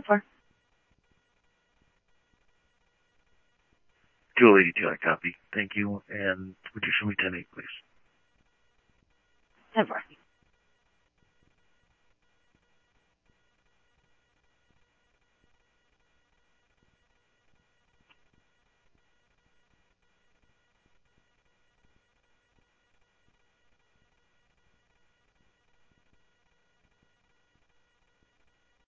for? Julie, I copy. Thank you. And would you show me 10-8, please? 10-4.